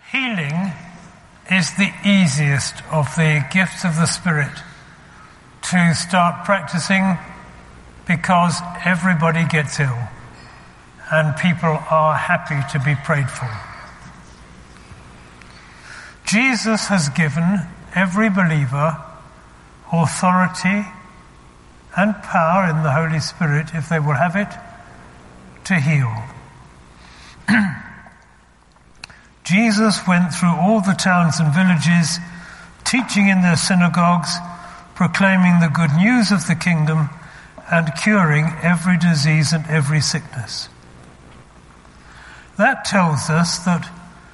Healing is the easiest of the gifts of the Spirit to start practicing because everybody gets ill and people are happy to be prayed for. Jesus has given every believer authority and power in the Holy Spirit, if they will have it, to heal. Jesus went through all the towns and villages, teaching in their synagogues, proclaiming the good news of the kingdom, and curing every disease and every sickness. That tells us that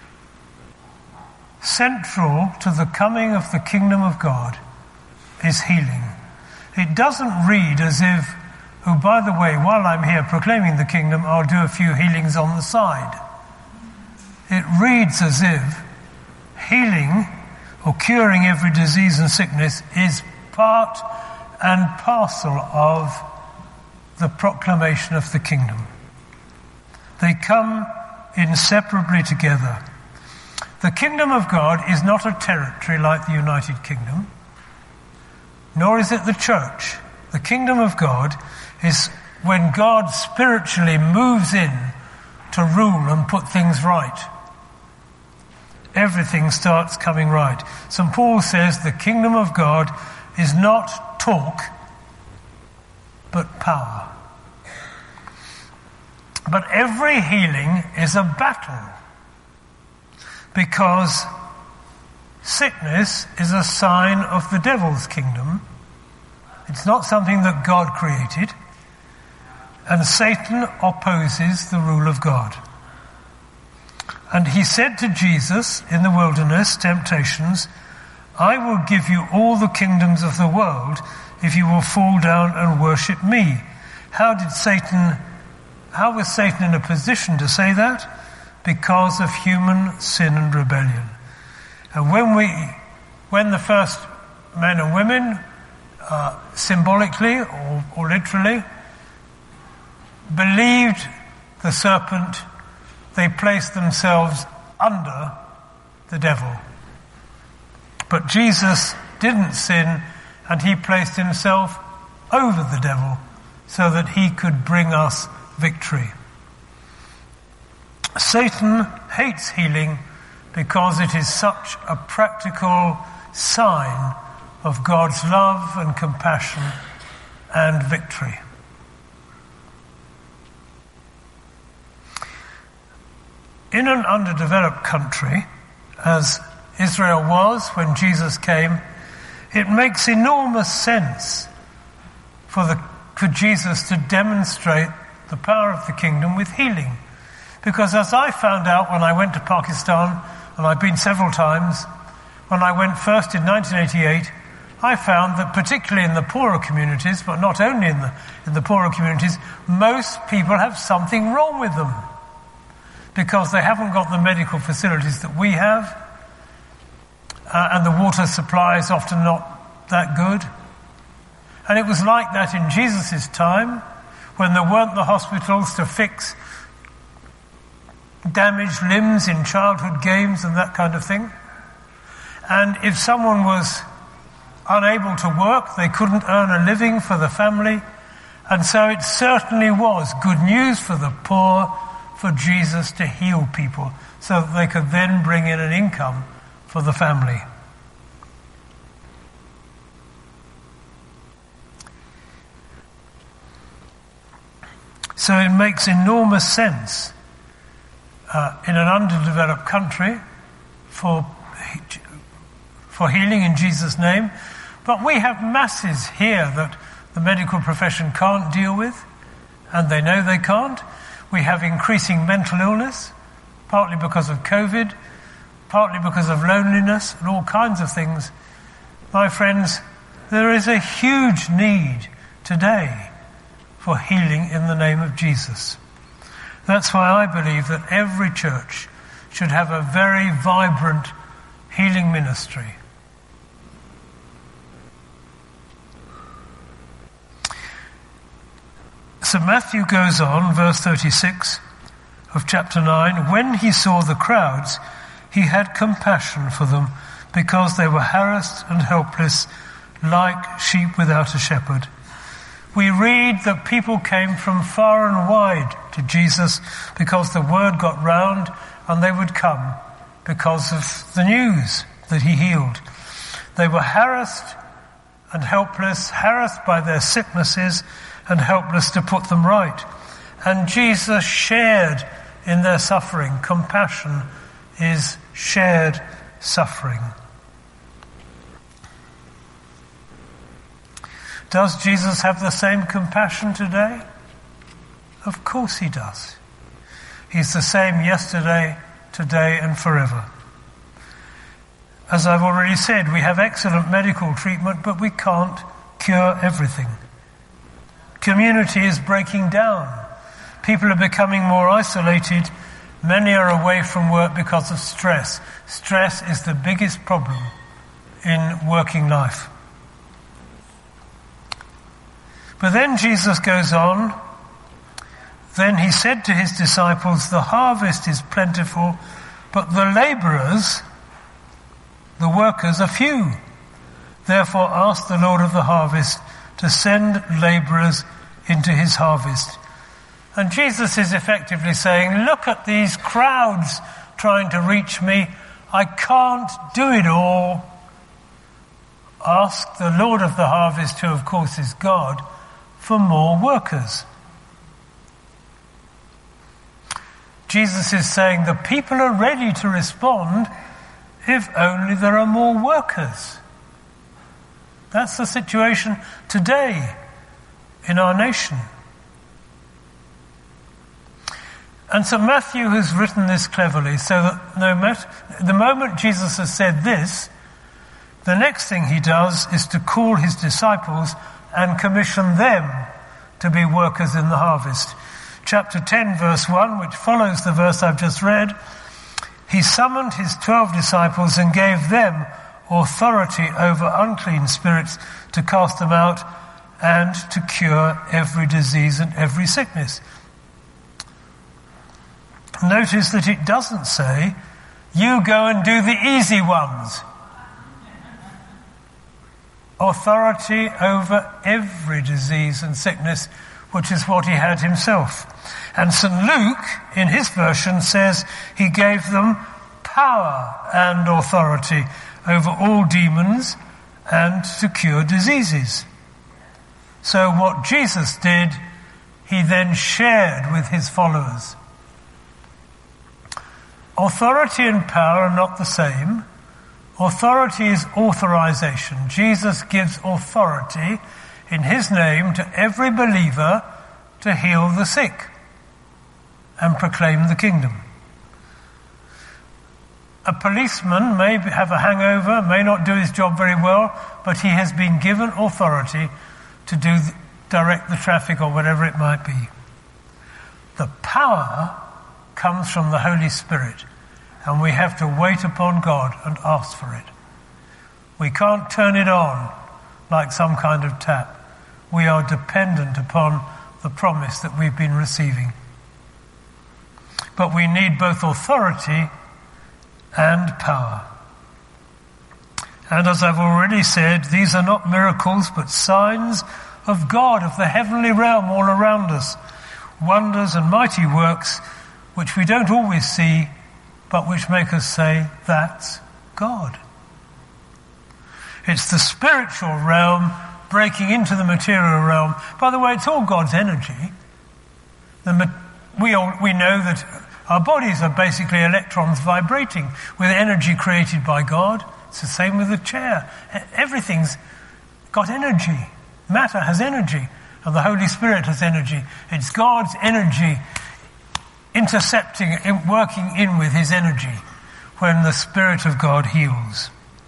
central to the coming of the kingdom of God is healing. It doesn't read as if, oh, by the way, while I'm here proclaiming the kingdom, I'll do a few healings on the side. It reads as if healing or curing every disease and sickness is part and parcel of the proclamation of the kingdom. They come inseparably together. The kingdom of God is not a territory like the United Kingdom, nor is it the church. The kingdom of God is when God spiritually moves in to rule and put things right. Everything starts coming right. St. Paul says the kingdom of God is not talk, but power. But every healing is a battle, because sickness is a sign of the devil's kingdom. It's not something that God created, and Satan opposes the rule of God. And he said to Jesus in the wilderness temptations, I will give you all the kingdoms of the world if you will fall down and worship me. How was Satan in a position to say that? Because of human sin and rebellion. And when the first men and women, symbolically or literally, believed the serpent, they placed themselves under the devil. But Jesus didn't sin, and he placed himself over the devil so that he could bring us victory. Satan hates healing because it is such a practical sign of God's love and compassion and victory. In an underdeveloped country, as Israel was when Jesus came, it makes enormous sense for Jesus to demonstrate the power of the kingdom with healing. Because as I found out when I went to Pakistan, and I've been several times, when I went first in 1988, I found that particularly in the poorer communities, but not only in the poorer communities, most people have something wrong with them, because they haven't got the medical facilities that we have, and the water supply is often not that good. And it was like that in Jesus' time, when there weren't the hospitals to fix damaged limbs in childhood games and that kind of thing. And if someone was unable to work, they couldn't earn a living for the family. And so it certainly was good news for the poor for Jesus to heal people so that they could then bring in an income for the family. So it makes enormous sense in an underdeveloped country for healing in Jesus' name. But we have masses here that the medical profession can't deal with, and they know they can't. We have increasing mental illness, partly because of COVID, partly because of loneliness and all kinds of things. My friends, there is a huge need today for healing in the name of Jesus. That's why I believe that every church should have a very vibrant healing ministry. So Matthew goes on, verse 36 of chapter 9, when he saw the crowds, he had compassion for them because they were harassed and helpless like sheep without a shepherd. We read that people came from far and wide to Jesus because the word got round, and they would come because of the news that he healed. They were harassed and helpless, harassed by their sicknesses and helpless to put them right. And Jesus shared in their suffering. Compassion is shared suffering. Does Jesus have the same compassion today? Of course he does. He's the same yesterday, today, and forever. As I've already said, we have excellent medical treatment, but we can't cure everything. Community is breaking down. People are becoming more isolated. Many are away from work because of stress. Stress is the biggest problem in working life. But then Jesus goes on. Then he said to his disciples, "The harvest is plentiful, but the laborers," the workers, "are few. Therefore ask the Lord of the harvest to send laborers into his harvest." And Jesus is effectively saying, look at these crowds trying to reach me. I can't do it all. Ask the Lord of the harvest, who of course is God, for more workers. Jesus is saying the people are ready to respond if only there are more workers. That's the situation today in our nation. And so Matthew has written this cleverly so that the moment Jesus has said this, the next thing he does is to call his disciples and commission them to be workers in the harvest. Chapter 10, verse 1, which follows the verse I've just read, he summoned his 12 disciples and gave them authority over unclean spirits to cast them out and to cure every disease and every sickness. Notice that it doesn't say, you go and do the easy ones. Authority over every disease and sickness, which is what he had himself. And St. Luke, in his version, says he gave them power and authority over all demons and to cure diseases. So what Jesus did, he then shared with his followers. Authority and power are not the same. Authority is authorization. Jesus gives authority in his name to every believer to heal the sick and proclaim the kingdom. A policeman may have a hangover, may not do his job very well, but he has been given authority to direct the traffic or whatever it might be. The power comes from the Holy Spirit, and we have to wait upon God and ask for it. We can't turn it on like some kind of tap. We are dependent upon the promise that we've been receiving. But we need both authority and power. And as I've already said, these are not miracles but signs of God, of the heavenly realm all around us. Wonders and mighty works which we don't always see, but which make us say, that's God. It's the spiritual realm breaking into the material realm. By the way, it's all God's energy. We know that our bodies are basically electrons vibrating with energy created by God. It's the same with the chair. Everything's got energy. Matter has energy, and the Holy Spirit has energy. It's God's energy intercepting, working in with his energy when the Spirit of God heals.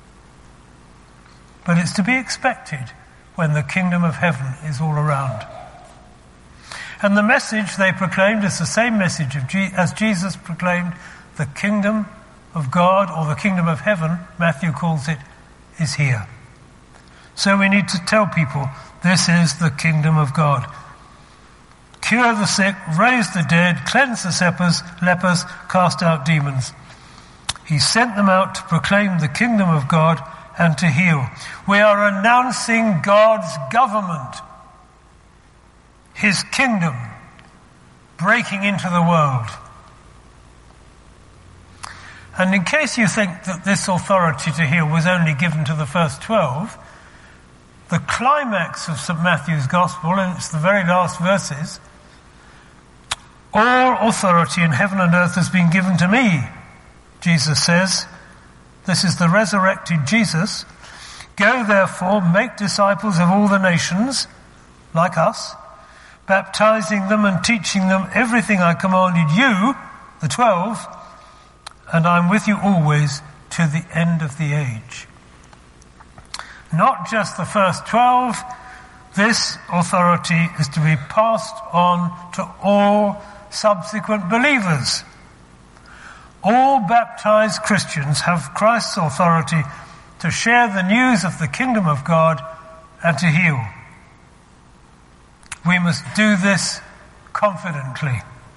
But it's to be expected when the kingdom of heaven is all around. And the message they proclaimed is the same message as Jesus proclaimed. The kingdom of God, or the kingdom of heaven, Matthew calls it, is here. So we need to tell people, this is the kingdom of God. Cure the sick, raise the dead, cleanse the lepers, cast out demons. He sent them out to proclaim the kingdom of God and to heal. We are announcing God's government, his kingdom, breaking into the world. And in case you think that this authority to heal was only given to the first 12, the climax of St. Matthew's Gospel, and it's the very last verses, all authority in heaven and earth has been given to me, Jesus says. This is the resurrected Jesus. Go therefore, make disciples of all the nations, like us, baptizing them and teaching them everything I commanded you, the 12, and I'm with you always to the end of the age. Not just the first 12, this authority is to be passed on to all subsequent believers. All baptized Christians have Christ's authority to share the news of the kingdom of God and to heal. We must do this confidently.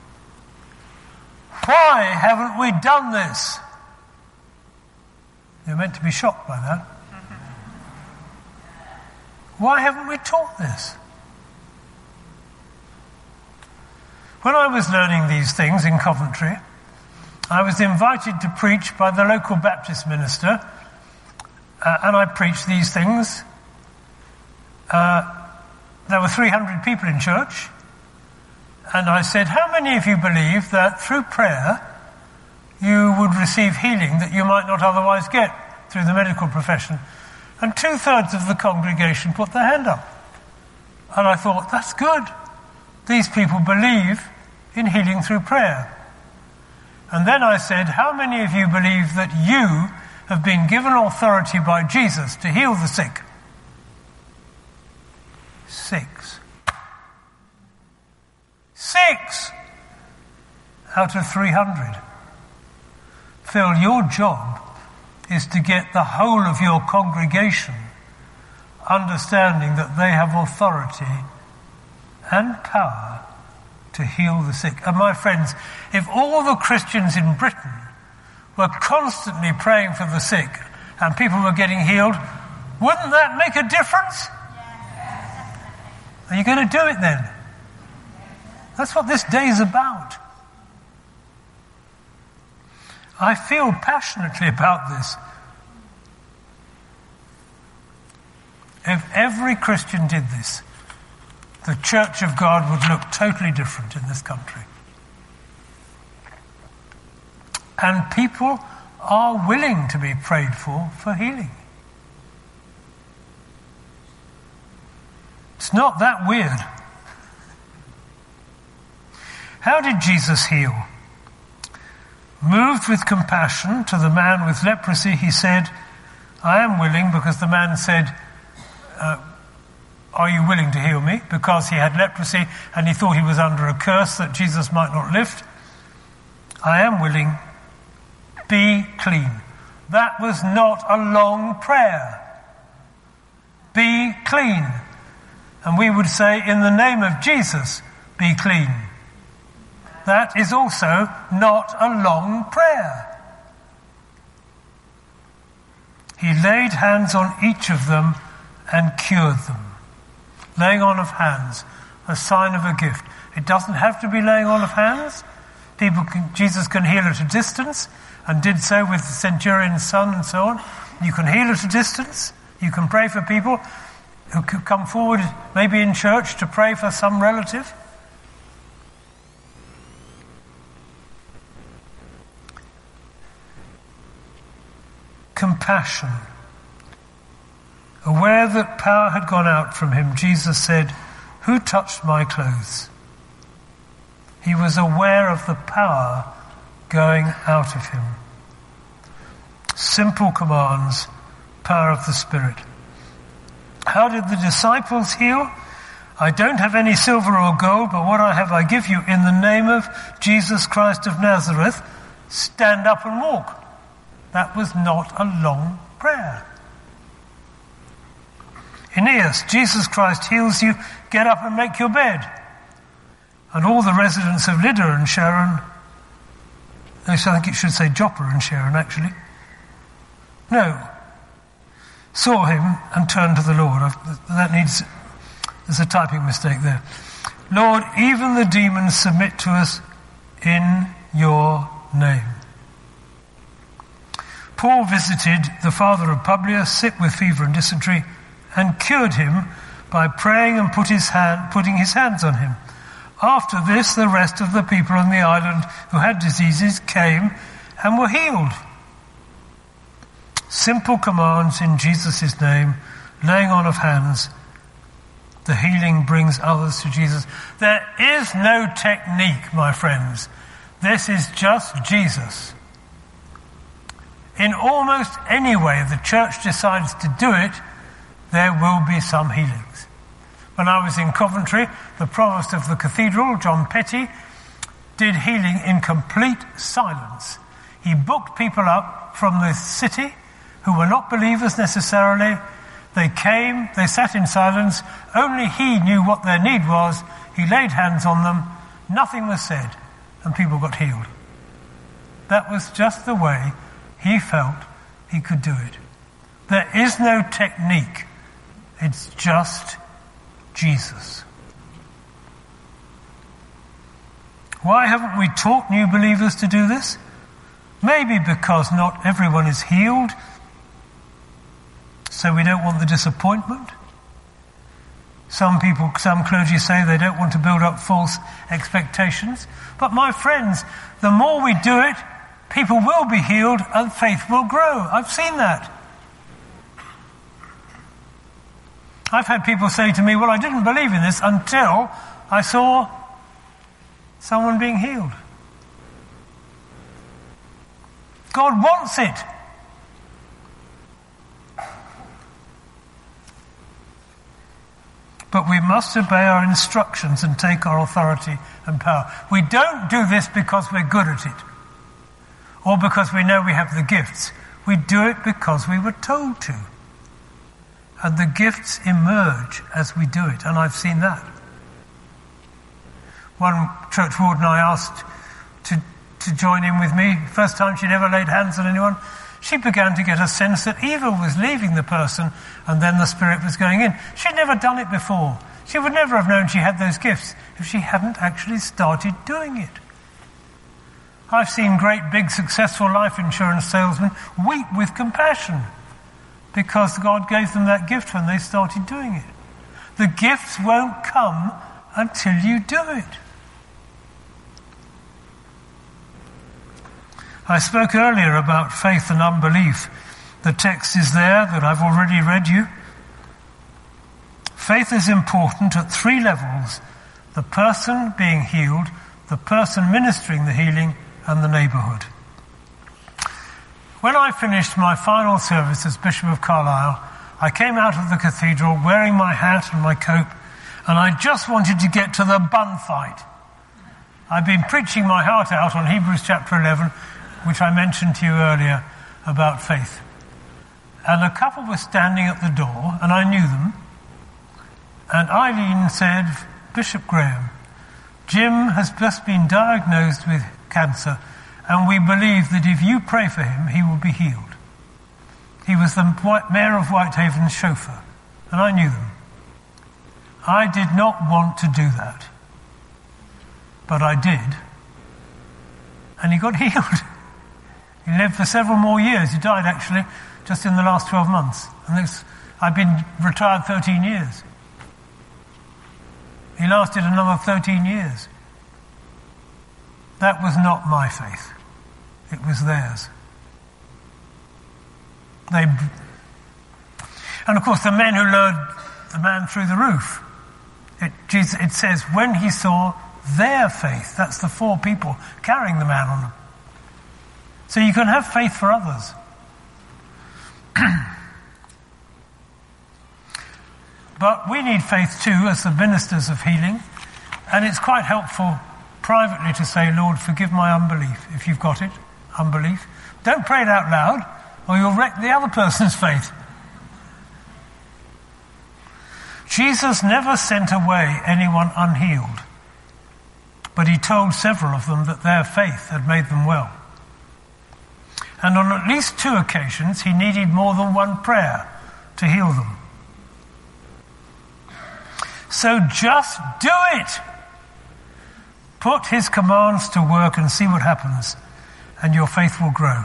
Why haven't we done this? You're meant to be shocked by that. Why haven't we taught this? When I was learning these things in Coventry, I was invited to preach by the local Baptist minister, and I preached these things. There were 300 people in church, and I said, how many of you believe that through prayer you would receive healing that you might not otherwise get through the medical profession? And 2/3 of the congregation put their hand up. And I thought, that's good. These people believe in healing through prayer. And then I said, how many of you believe that you have been given authority by Jesus to heal the sick? 6. 6 out of 300. Phil, your job is to get the whole of your congregation understanding that they have authority and power to heal the sick. And my friends, if all the Christians in Britain were constantly praying for the sick and people were getting healed, wouldn't that make a difference? Are you going to do it then? That's what this day is about. I feel passionately about this. If every Christian did this, the Church of God would look totally different in this country. And people are willing to be prayed for healing. It's not that weird. How did Jesus heal? Moved with compassion to the man with leprosy, he said, I am willing, because the man said, are you willing to heal me? Because he had leprosy and he thought he was under a curse that Jesus might not lift. I am willing. Be clean. That was not a long prayer. Be clean. And we would say, in the name of Jesus, be clean. That is also not a long prayer. He laid hands on each of them and cured them. Laying on of hands, a sign of a gift. It doesn't have to be laying on of hands. Jesus can heal at a distance, and did so with the centurion's son and so on. You can heal at a distance. You can pray for people who could come forward, maybe in church, to pray for some relative. Compassion. Aware that power had gone out from him, Jesus said, who touched my clothes? He was aware of the power going out of him. Simple commands, power of the Spirit. How did the disciples heal? I don't have any silver or gold, but what I have I give you. In the name of Jesus Christ of Nazareth, stand up and walk. That was not a long prayer. Aeneas, Jesus Christ heals you, get up and make your bed. And all the residents of Lydda and Sharon, I think it should say Joppa and Sharon, actually. No. Saw him and turned to the Lord. There's a typing mistake there. Lord, even the demons submit to us in your name. Paul visited the father of Publius, sick with fever and dysentery, and cured him by praying and putting his hands on him. After this, the rest of the people on the island who had diseases came and were healed. Simple commands in Jesus' name, laying on of hands. The healing brings others to Jesus. There is no technique, my friends. This is just Jesus. In almost any way the church decides to do it, there will be some healings. When I was in Coventry, the provost of the cathedral, John Petty, did healing in complete silence. He booked people up from the city who were not believers necessarily. They came, they sat in silence. Only he knew what their need was. He laid hands on them. Nothing was said, and people got healed. That was just the way he felt he could do it. There is no technique. It's just Jesus. Why haven't we taught new believers to do this? Maybe because not everyone is healed, so we don't want the disappointment. Some clergy say they don't want to build up false expectations. But my friends, the more we do it, people will be healed and faith will grow. I've seen that. I've had people say to me, well, I didn't believe in this until I saw someone being healed. God wants it. But we must obey our instructions and take our authority and power. We don't do this because we're good at it or because we know we have the gifts. We do it because we were told to. And the gifts emerge as we do it, and I've seen that. One church warden I asked to join in with me, first time she'd ever laid hands on anyone, she began to get a sense that evil was leaving the person and then the Spirit was going in. She'd never done it before. She would never have known she had those gifts if she hadn't actually started doing it. I've seen great big successful life insurance salesmen weep with compassion because God gave them that gift when they started doing it. The gifts won't come until you do it. I spoke earlier about faith and unbelief. The text is there that I've already read you. Faith is important at 3 levels: the person being healed, the person ministering the healing, and the neighbourhood. When I finished my final service as Bishop of Carlisle, I came out of the cathedral wearing my hat and my coat, and I just wanted to get to the bun fight. I've been preaching my heart out on Hebrews chapter 11, which I mentioned to you earlier about faith. And a couple were standing at the door, and I knew them. And Eileen said, Bishop Graham, Jim has just been diagnosed with cancer, and we believe that if you pray for him, he will be healed. He was the mayor of Whitehaven's chauffeur, and I knew them. I did not want to do that, but I did, and he got healed. He lived for several more years. He died, actually, just in the last 12 months. And I've been retired 13 years. He lasted another 13 years. That was not my faith. It was theirs. And of course, the men who lured the man through the roof, it says, when he saw their faith, that's the 4 people carrying the man on them. So you can have faith for others. But we need faith too as the ministers of healing. And it's quite helpful privately to say, Lord, forgive my unbelief, if you've got it, unbelief. Don't pray it out loud or you'll wreck the other person's faith. Jesus never sent away anyone unhealed, but he told several of them that their faith had made them well. And on at least 2 occasions, he needed more than one prayer to heal them. So just do it. Put his commands to work and see what happens, and your faith will grow.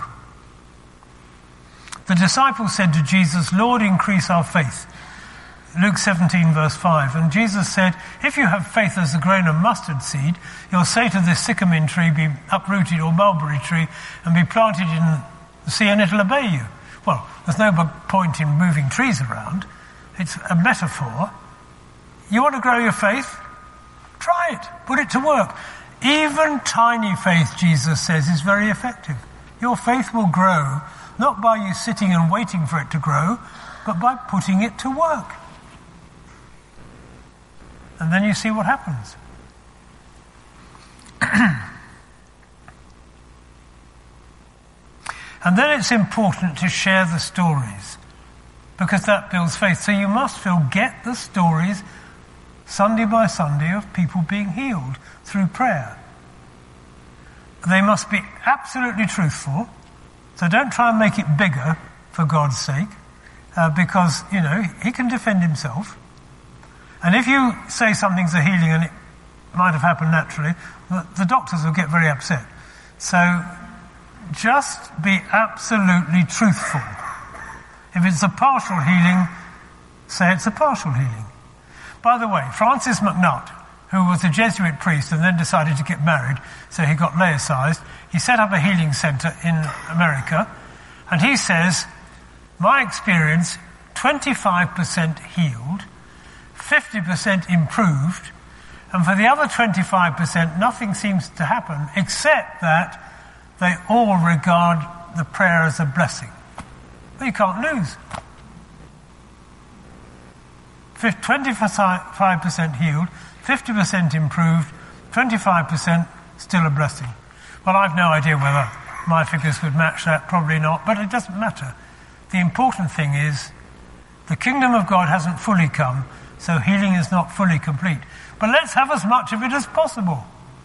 The disciples said to Jesus, "Lord, increase our faith." Luke 17 verse 5. And Jesus said, "If you have faith as a grain of mustard seed, you'll say to this sycamore tree, be uprooted, or mulberry tree, and be planted in the sea, and it'll obey you." Well, there's no point in moving trees around. It's a metaphor. You want to grow your faith? Try it. Put it to work. Even tiny faith, Jesus says, is very effective. Your faith will grow, not by you sitting and waiting for it to grow, but by putting it to work. And then you see what happens. And then it's important to share the stories, because that builds faith. So you must get the stories Sunday by Sunday of people being healed through prayer. They must be absolutely truthful. So don't try and make it bigger, for God's sake, because, he can defend himself. And if you say something's a healing and it might have happened naturally, the doctors will get very upset. So just be absolutely truthful. If it's a partial healing, say it's a partial healing. By the way, Francis MacNutt, who was a Jesuit priest and then decided to get married, so he got laicized, he set up a healing center in America, and he says, my experience, 25% healed, 50% improved, and for the other 25%, nothing seems to happen except that they all regard the prayer as a blessing. Well, you can't lose. 25% healed, 50% improved, 25% still a blessing. Well, I've no idea whether my figures would match that, probably not, but it doesn't matter. The important thing is the kingdom of God hasn't fully come, so healing is not fully complete. But let's have as much of it as possible.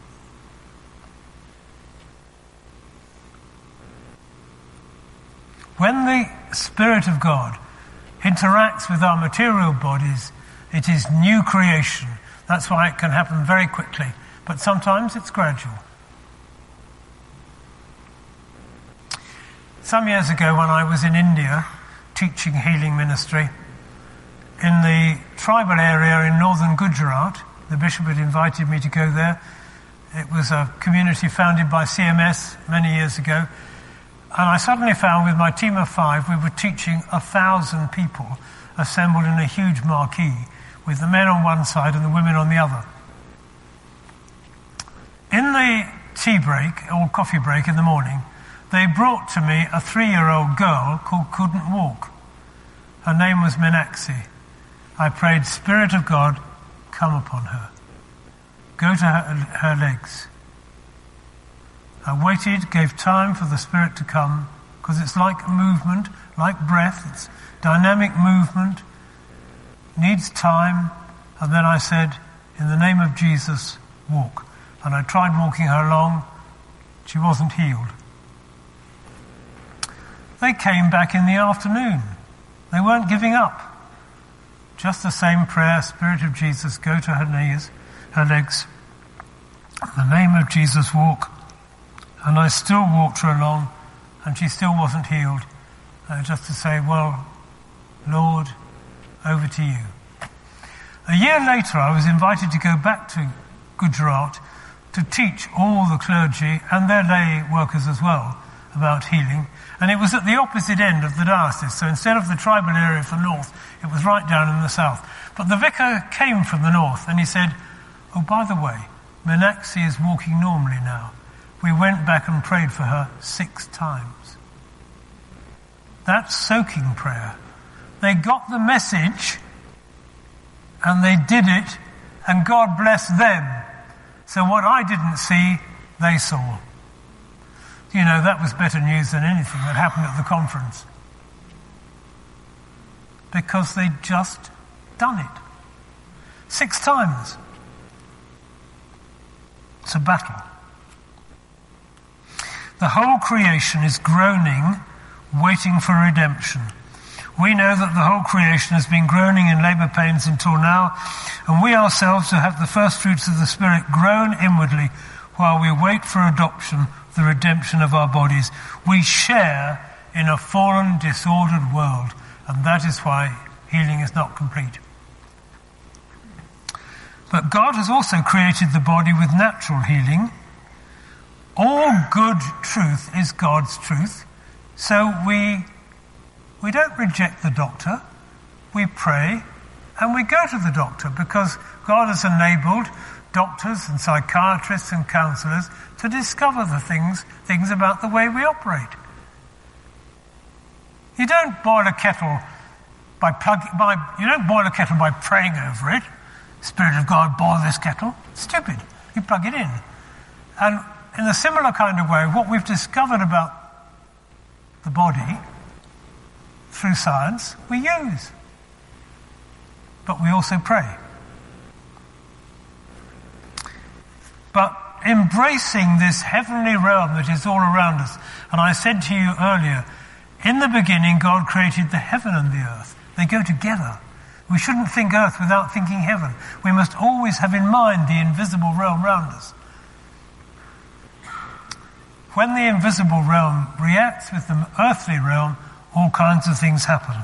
When the Spirit of God interacts with our material bodies, it is new creation. That's why it can happen very quickly, but sometimes it's gradual. Some years ago, when I was in India teaching healing ministry, in the tribal area in northern Gujarat, the bishop had invited me to go there. It was a community founded by CMS many years ago. And I suddenly found with my team of 5, we were teaching 1,000 people assembled in a huge marquee with the men on one side and the women on the other. In the tea break, or coffee break in the morning, they brought to me a 3-year-old girl called Couldn't Walk. Her name was Meenakshi. I prayed, Spirit of God, come upon her. Go to her legs. I waited, gave time for the Spirit to come, because it's like a movement, like breath, it's dynamic movement, needs time, and then I said, in the name of Jesus, walk. And I tried walking her along, she wasn't healed. They came back in the afternoon. They weren't giving up. Just the same prayer, Spirit of Jesus, go to her knees, her legs. In the name of Jesus, walk. And I still walked her along, and she still wasn't healed. Just to say, well, Lord, over to you. A year later, I was invited to go back to Gujarat to teach all the clergy and their lay workers as well about healing. And it was at the opposite end of the diocese. So instead of the tribal area of the north, it was right down in the south. But the vicar came from the north, and he said, oh, by the way, Meenakshi is walking normally now. We went back and prayed for her 6 times. That's soaking prayer. They got the message and they did it, and God blessed them. So what I didn't see, they saw. You know, that was better news than anything that happened at the conference. Because they'd just done it. 6 times. It's a battle. The whole creation is groaning, waiting for redemption. We know that the whole creation has been groaning in labour pains until now, and we ourselves who have the first fruits of the Spirit groan inwardly while we wait for adoption, the redemption of our bodies. We share in a fallen, disordered world, and that is why healing is not complete. But God has also created the body with natural healing. All good truth is God's truth, so we don't reject the doctor. We pray and we go to the doctor because God has enabled doctors and psychiatrists and counsellors to discover the things about the way we operate. You don't boil a kettle by praying over it. Spirit of God, boil this kettle. Stupid. You plug it in. And in a similar kind of way, what we've discovered about the body through science, we use. But we also pray. But embracing this heavenly realm that is all around us, and I said to you earlier, in the beginning God created the heaven and the earth. They go together. We shouldn't think earth without thinking heaven. We must always have in mind the invisible realm around us. When the invisible realm reacts with the earthly realm, all kinds of things happen.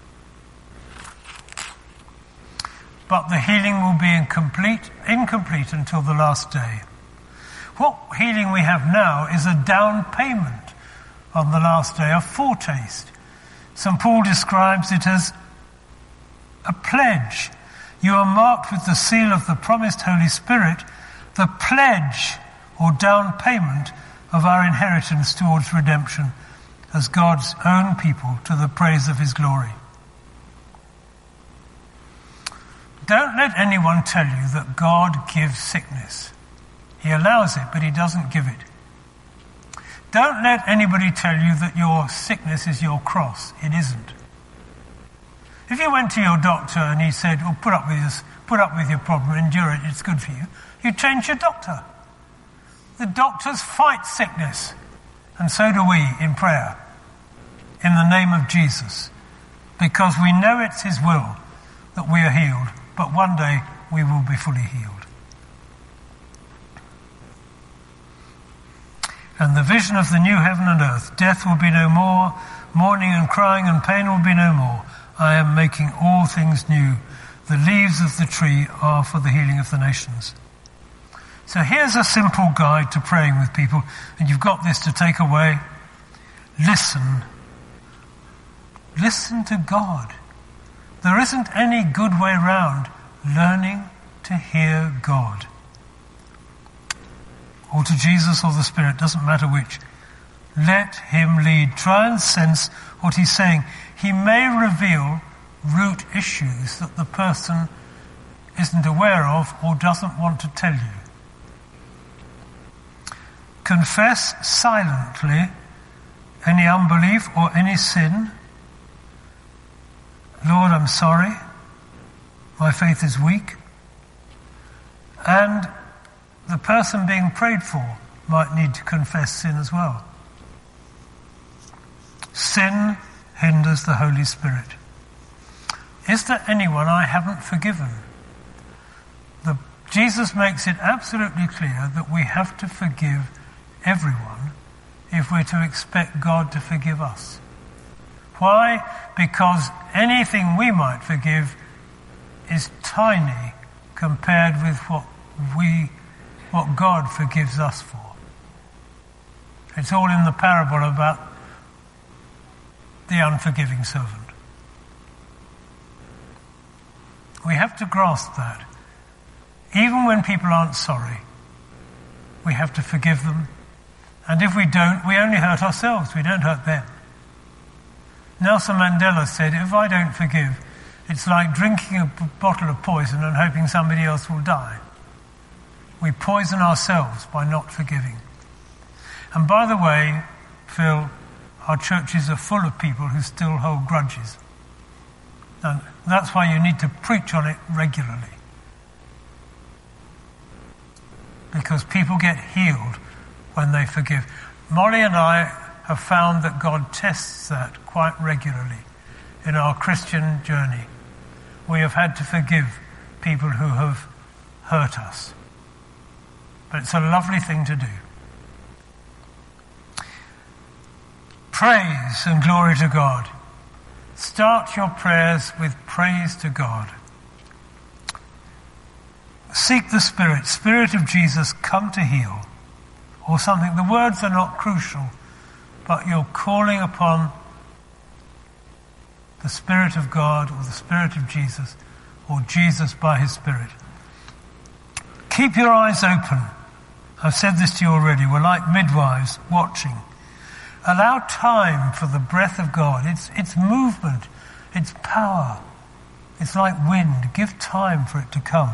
But the healing will be incomplete until the last day. What healing we have now is a down payment on the last day, a foretaste. St. Paul describes it as a pledge. You are marked with the seal of the promised Holy Spirit, the pledge or down payment of our inheritance towards redemption as God's own people to the praise of his glory. Don't let anyone tell you that God gives sickness. He allows it, but he doesn't give it. Don't let anybody tell you that your sickness is your cross. It isn't. If you went to your doctor and he said, "Oh, put up with your problem, endure it, it's good for you," you'd change your doctor. The doctors fight sickness, and so do we in prayer, in the name of Jesus, because we know it's his will that we are healed, but one day we will be fully healed. And the vision of the new heaven and earth, death will be no more, mourning and crying and pain will be no more. I am making all things new. The leaves of the tree are for the healing of the nations. So here's a simple guide to praying with people, and you've got this to take away. Listen. Listen to God. There isn't any good way round learning to hear God. Or to Jesus or the Spirit, doesn't matter which. Let him lead. Try and sense what he's saying. He may reveal root issues that the person isn't aware of or doesn't want to tell you. Confess silently any unbelief or any sin. Lord, I'm sorry. My faith is weak. And the person being prayed for might need to confess sin as well. Sin hinders the Holy Spirit. Is there anyone I haven't forgiven? Jesus makes it absolutely clear that we have to forgive everyone if we're to expect God to forgive us. Why? Because anything we might forgive is tiny compared with what God forgives us for. It's all in the parable about the unforgiving servant. We have to grasp that. Even when people aren't sorry, we have to forgive them. And if we don't, we only hurt ourselves. We don't hurt them. Nelson Mandela said, if I don't forgive, it's like drinking a bottle of poison and hoping somebody else will die. We poison ourselves by not forgiving. And by the way, Phil, our churches are full of people who still hold grudges. And that's why you need to preach on it regularly. Because people get healed when they forgive. Molly and I have found that God tests that quite regularly in our Christian journey. We have had to forgive people who have hurt us. But it's a lovely thing to do. Praise and glory to God. Start your prayers with praise to God. Seek the Spirit of Jesus, come to heal. Or something, the words are not crucial, but you're calling upon the Spirit of God or the Spirit of Jesus, or Jesus by his Spirit. Keep your eyes open. I've said this to you already. We're like midwives watching. Allow time for the breath of God. It's movement. It's power. It's like wind. Give time for it to come.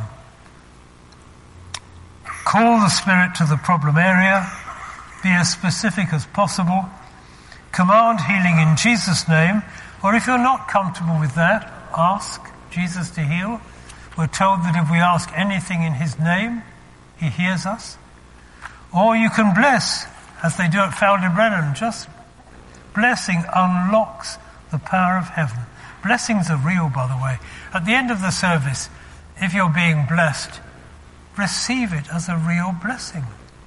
Call the Spirit to the problem area. Be as specific as possible. Command healing in Jesus' name. Or if you're not comfortable with that, ask Jesus to heal. We're told that if we ask anything in his name, he hears us. Or you can bless, as they do at Faldebrennen. Just blessing unlocks the power of heaven. Blessings are real, by the way. At the end of the service, if you're being blessed, receive it as a real blessing.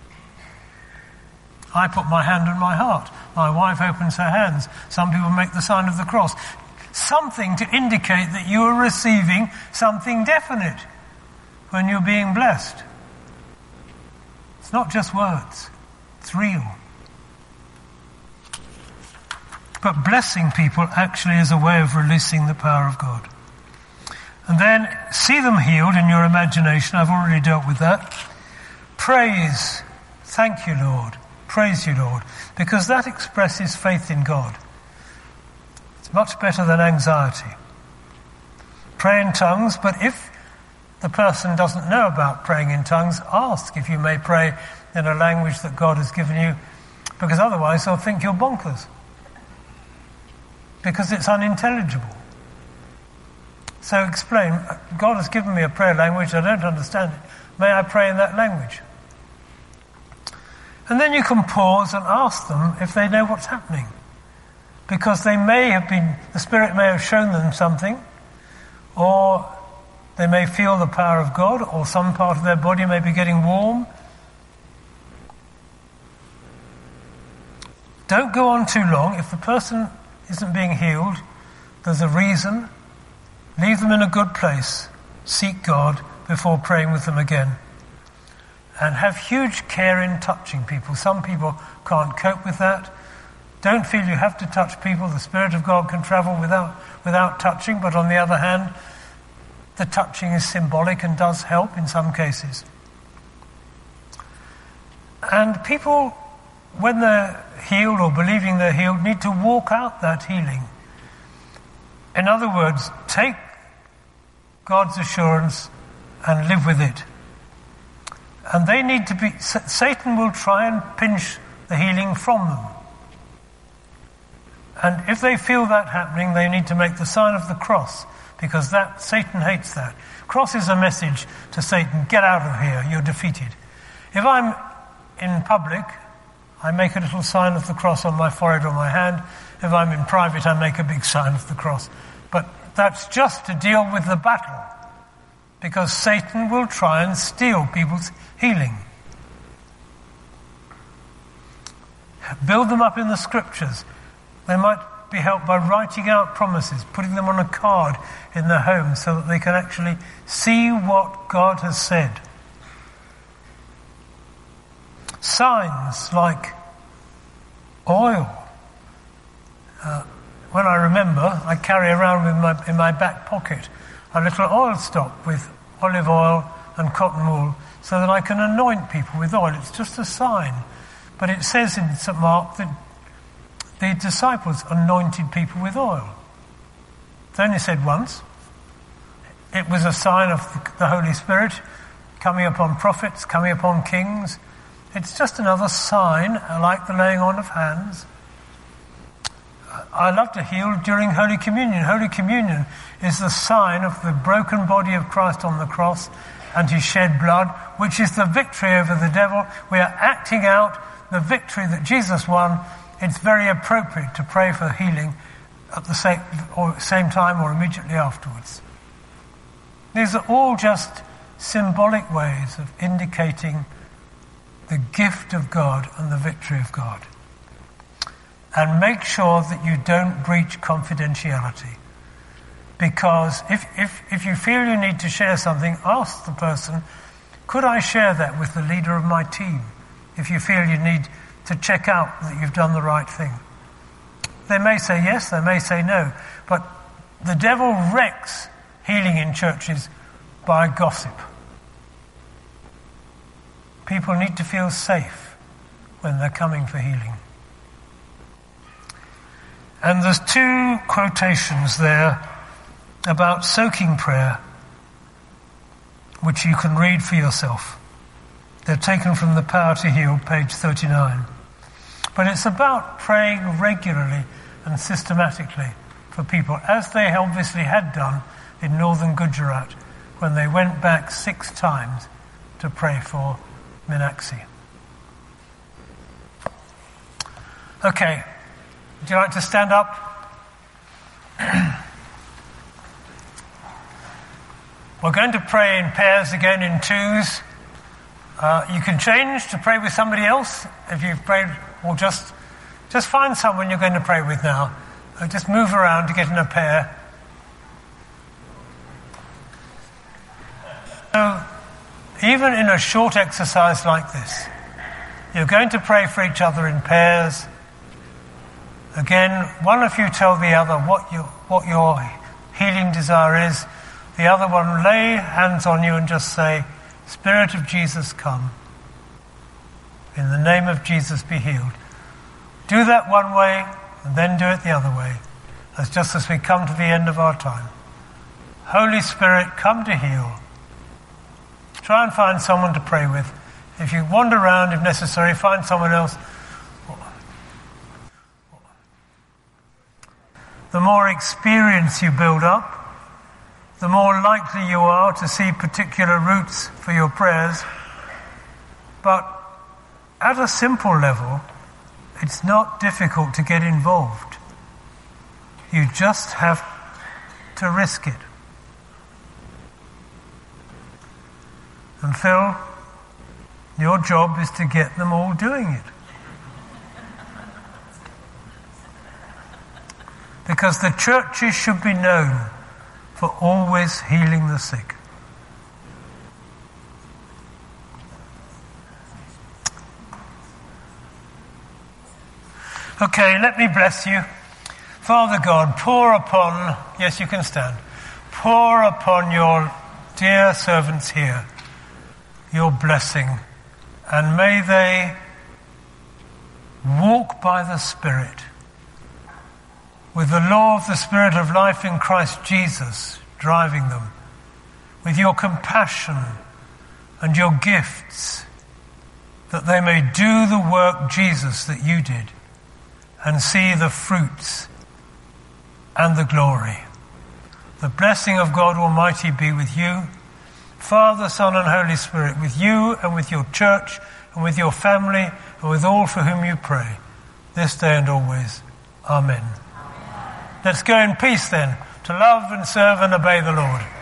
I put my hand on my heart. My wife opens her hands. Some people make the sign of the cross. Something to indicate that you are receiving something definite when you're being blessed. It's not just words. It's real. But blessing people actually is a way of releasing the power of God. And then see them healed in your imagination. I've already dealt with that. Praise. Thank you, Lord. Praise you, Lord. Because that expresses faith in God. It's much better than anxiety. Pray in tongues, but if the person doesn't know about praying in tongues, ask if you may pray in a language that God has given you, because otherwise they'll think you're bonkers. Because it's unintelligible. So explain, God has given me a prayer language, I don't understand it. May I pray in that language? And then you can pause and ask them if they know what's happening. Because they may have been, the Spirit may have shown them something, or they may feel the power of God, or some part of their body may be getting warm. Don't go on too long. If the person isn't being healed, there's a reason. Leave them in a good place. Seek God before praying with them again. And have huge care in touching people. Some people can't cope with that. Don't feel you have to touch people. The Spirit of God can travel without touching, but on the other hand, the touching is symbolic and does help in some cases. And people, when they're healed or believing they're healed, need to walk out that healing. In other words, take God's assurance and live with it. And they need to be, Satan will try and pinch the healing from them. And if they feel that happening, they need to make the sign of the cross, because that Satan hates that. Cross is a message to Satan, get out of here, you're defeated. If I'm in public, I make a little sign of the cross on my forehead or my hand. If I'm in private, I make a big sign of the cross. But that's just to deal with the battle, because Satan will try and steal people's healing. Build them up in the scriptures. They might be helped by writing out promises, putting them on a card in their home so that they can actually see what God has said. Signs like oil. When I remember, I carry around in my back pocket a little oil stock with olive oil and cotton wool so that I can anoint people with oil. It's just a sign. But it says in St. Mark that the disciples anointed people with oil. It's only said once. It was a sign of the Holy Spirit coming upon prophets, coming upon kings. It's just another sign, like the laying on of hands. I love to heal during Holy Communion. Holy Communion is the sign of the broken body of Christ on the cross and his shed blood, which is the victory over the devil. We are acting out the victory that Jesus won, it's very appropriate to pray for healing at the same time or immediately afterwards. These are all just symbolic ways of indicating the gift of God and the victory of God. And make sure that you don't breach confidentiality. Because if you feel you need to share something, ask the person, could I share that with the leader of my team? If you feel you need to check out that you've done the right thing. They may say yes, they may say no. But the devil wrecks healing in churches by gossip. People need to feel safe when they're coming for healing. And there's 2 quotations there about soaking prayer, which you can read for yourself. They're taken from The Power to Heal, page 39. But it's about praying regularly and systematically for people, as they obviously had done in northern Gujarat when they went back 6 times to pray for Meenakshi. Okay, would you like to stand up? We're going to pray in pairs again, in 2s. You can change to pray with somebody else if you've prayed, or just find someone you're going to pray with now. Just move around to get in a pair. So, even in a short exercise like this, you're going to pray for each other in pairs. Again, one of you tell the other what your healing desire is. The other one lay hands on you and just say, Spirit of Jesus, come. In the name of Jesus, be healed. Do that one way and then do it the other way. That's just as we come to the end of our time. Holy Spirit, come to heal. Try and find someone to pray with. If you wander around, if necessary, find someone else. The more experience you build up, the more likely you are to see particular routes for your prayers. But at a simple level, it's not difficult to get involved. You just have to risk it. And Phil, your job is to get them all doing it. Because the churches should be known for always healing the sick. Okay, let me bless you. Father God, pour upon, yes, you can stand, pour upon your dear servants here your blessing, and may they walk by the Spirit, with the law of the Spirit of life in Christ Jesus driving them, with your compassion and your gifts, that they may do the work, Jesus, that you did, and see the fruits and the glory. The blessing of God Almighty be with you, Father, Son, and Holy Spirit, with you and with your church and with your family and with all for whom you pray, this day and always. Amen. Let's go in peace then, to love and serve and obey the Lord.